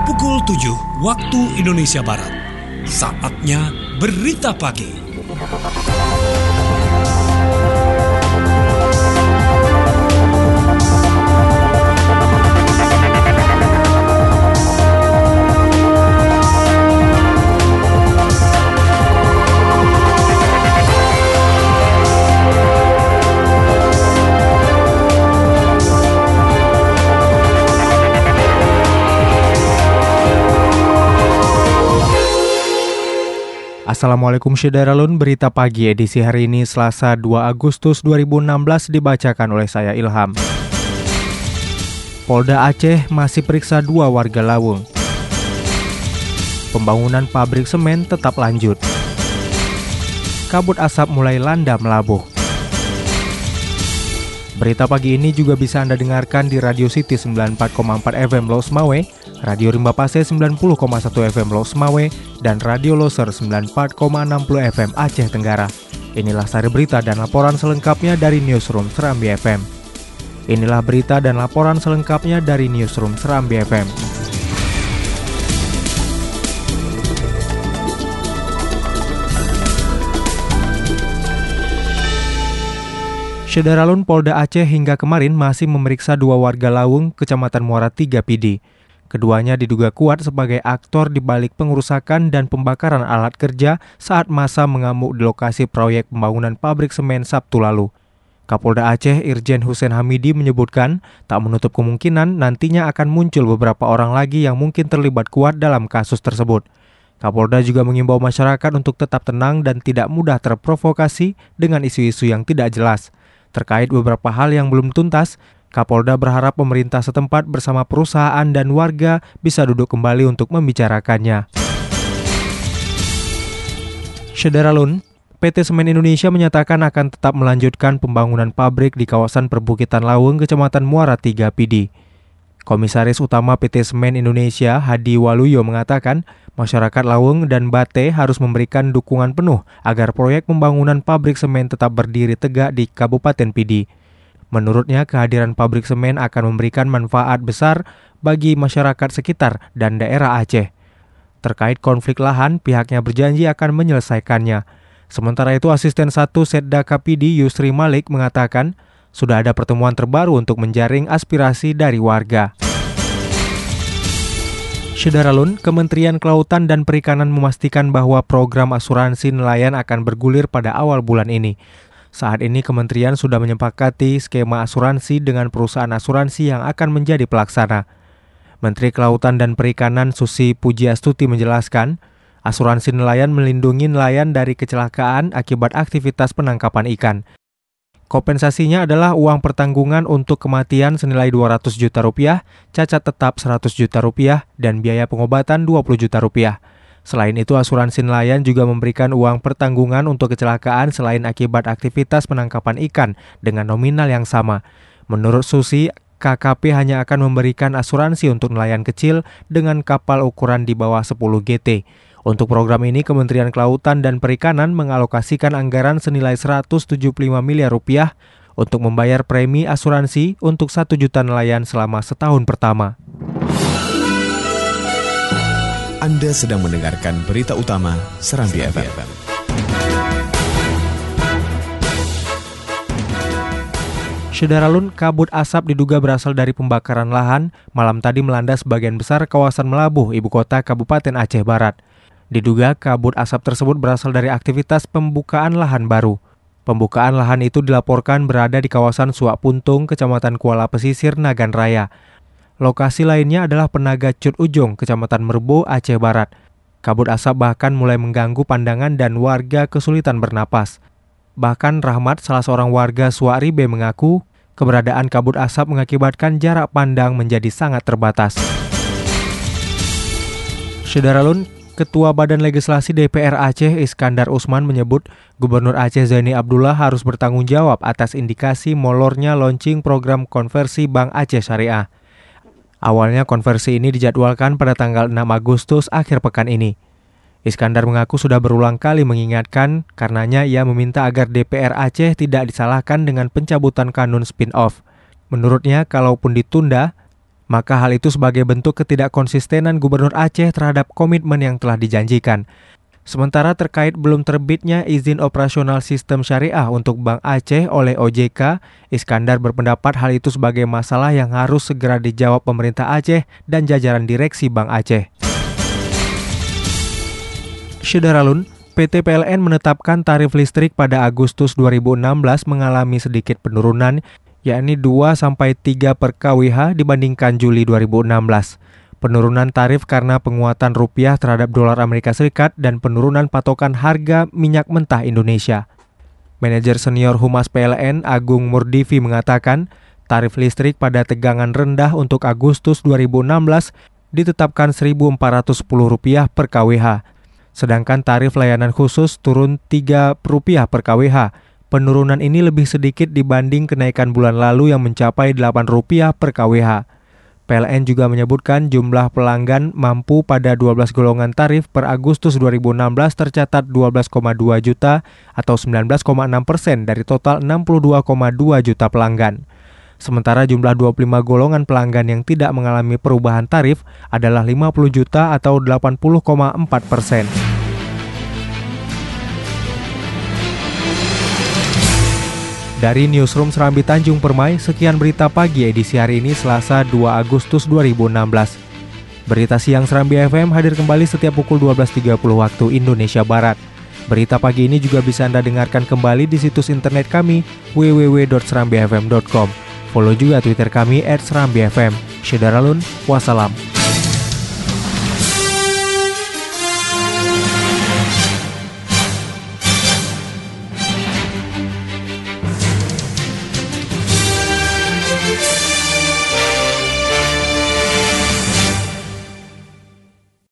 Pukul 7 waktu Indonesia Barat. Saatnya Berita Pagi. Assalamualaikum Syederalun, berita pagi edisi hari ini Selasa 2 Agustus 2016 dibacakan oleh saya Ilham. Polda Aceh masih periksa 2 warga Lawung. Pembangunan pabrik semen tetap lanjut. Kabut asap mulai landa melabuh. Berita pagi ini juga bisa Anda dengarkan di Radio City 94,4 FM Los Mawe, Radio Rimba Pase 90,1 FM Los Mawe, dan Radio Loser 94,60 FM Aceh Tenggara. Inilah sari berita dan laporan selengkapnya dari Newsroom Serambi FM. Inilah berita dan laporan selengkapnya dari Newsroom Serambi FM. Syederalun, Polda Aceh hingga kemarin masih memeriksa 2 warga Lawung, Kecamatan Muara 3 Pidi. Keduanya diduga kuat sebagai aktor di balik pengerusakan dan pembakaran alat kerja saat massa mengamuk di lokasi proyek pembangunan pabrik semen Sabtu lalu. Kapolda Aceh Irjen Hussein Hamidi menyebutkan tak menutup kemungkinan nantinya akan muncul beberapa orang lagi yang mungkin terlibat kuat dalam kasus tersebut. Kapolda juga mengimbau masyarakat untuk tetap tenang dan tidak mudah terprovokasi dengan isu-isu yang tidak jelas. Terkait beberapa hal yang belum tuntas, Kapolda berharap pemerintah setempat bersama perusahaan dan warga bisa duduk kembali untuk membicarakannya. Syederalun, PT Semen Indonesia menyatakan akan tetap melanjutkan pembangunan pabrik di kawasan perbukitan Lawung, Kecamatan Muara 3 Pidi. Komisaris Utama PT Semen Indonesia, Hadi Waluyo, mengatakan masyarakat Lawung dan Bate harus memberikan dukungan penuh agar proyek pembangunan pabrik semen tetap berdiri tegak di Kabupaten Pidi. Menurutnya, kehadiran pabrik semen akan memberikan manfaat besar bagi masyarakat sekitar dan daerah Aceh. Terkait konflik lahan, pihaknya berjanji akan menyelesaikannya. Sementara itu, Asisten 1 Setda Kapidi Yusri Malik mengatakan sudah ada pertemuan terbaru untuk menjaring aspirasi dari warga. Syederalun, Kementerian Kelautan dan Perikanan memastikan bahwa program asuransi nelayan akan bergulir pada awal bulan ini. Saat ini kementerian sudah menyepakati skema asuransi dengan perusahaan asuransi yang akan menjadi pelaksana. Menteri Kelautan dan Perikanan Susi Pujiastuti menjelaskan, asuransi nelayan melindungi nelayan dari kecelakaan akibat aktivitas penangkapan ikan. Kompensasinya adalah uang pertanggungan untuk kematian senilai 200 juta rupiah, cacat tetap 100 juta rupiah, dan biaya pengobatan 20 juta rupiah. Selain itu, asuransi nelayan juga memberikan uang pertanggungan untuk kecelakaan selain akibat aktivitas penangkapan ikan dengan nominal yang sama. Menurut Susi, KKP hanya akan memberikan asuransi untuk nelayan kecil dengan kapal ukuran di bawah 10 GT. Untuk program ini, Kementerian Kelautan dan Perikanan mengalokasikan anggaran senilai 175 miliar rupiah untuk membayar premi asuransi untuk 1 juta nelayan selama setahun pertama. Anda sedang mendengarkan berita utama Serambi FM. Syederalun, kabut asap diduga berasal dari pembakaran lahan malam tadi melanda sebagian besar kawasan Melabuh, ibu kota Kabupaten Aceh Barat. Diduga kabut asap tersebut berasal dari aktivitas pembukaan lahan baru. Pembukaan lahan itu dilaporkan berada di kawasan Suak Puntung, Kecamatan Kuala Pesisir, Nagan Raya. Lokasi lainnya adalah Penaga Cut Ujung, Kecamatan Merbo, Aceh Barat. Kabut asap bahkan mulai mengganggu pandangan dan warga kesulitan bernapas. Bahkan Rahmat, salah seorang warga Suak Ribe, mengaku keberadaan kabut asap mengakibatkan jarak pandang menjadi sangat terbatas. Syederalun, Ketua Badan Legislasi DPR Aceh Iskandar Usman menyebut Gubernur Aceh Zaini Abdullah harus bertanggung jawab atas indikasi molornya launching program konversi Bank Aceh Syariah. Awalnya konversi ini dijadwalkan pada tanggal 6 Agustus akhir pekan ini. Iskandar mengaku sudah berulang kali mengingatkan, karenanya ia meminta agar DPR Aceh tidak disalahkan dengan pencabutan kanun spin-off. Menurutnya, kalaupun ditunda, Maka hal itu sebagai bentuk ketidakkonsistenan Gubernur Aceh terhadap komitmen yang telah dijanjikan. Sementara terkait belum terbitnya izin operasional sistem syariah untuk Bank Aceh oleh OJK, Iskandar berpendapat hal itu sebagai masalah yang harus segera dijawab pemerintah Aceh dan jajaran direksi Bank Aceh. Syederalun, PT PLN menetapkan tarif listrik pada Agustus 2016 mengalami sedikit penurunan, yakni 2-3 per kWh dibandingkan Juli 2016. Penurunan tarif karena penguatan rupiah terhadap dolar Amerika Serikat dan penurunan patokan harga minyak mentah Indonesia. Manajer senior Humas PLN Agung Murdivi mengatakan, tarif listrik pada tegangan rendah untuk Agustus 2016 ditetapkan Rp1.410 per kWh. Sedangkan tarif layanan khusus turun Rp3 per kWh. Penurunan ini lebih sedikit dibanding kenaikan bulan lalu yang mencapai Rp8 per kWh. PLN juga menyebutkan jumlah pelanggan mampu pada 12 golongan tarif per Agustus 2016 tercatat 12,2 juta atau 19,6% dari total 62,2 juta pelanggan. Sementara jumlah 25 golongan pelanggan yang tidak mengalami perubahan tarif adalah 50 juta atau 80,4%. Dari Newsroom Serambi Tanjung Permai, sekian berita pagi edisi hari ini Selasa 2 Agustus 2016. Berita siang Serambi FM hadir kembali setiap pukul 12.30 waktu Indonesia Barat. Berita pagi ini juga bisa Anda dengarkan kembali di situs internet kami www.serambifm.com. Follow juga Twitter kami @serambifm. Syederalun, wassalam.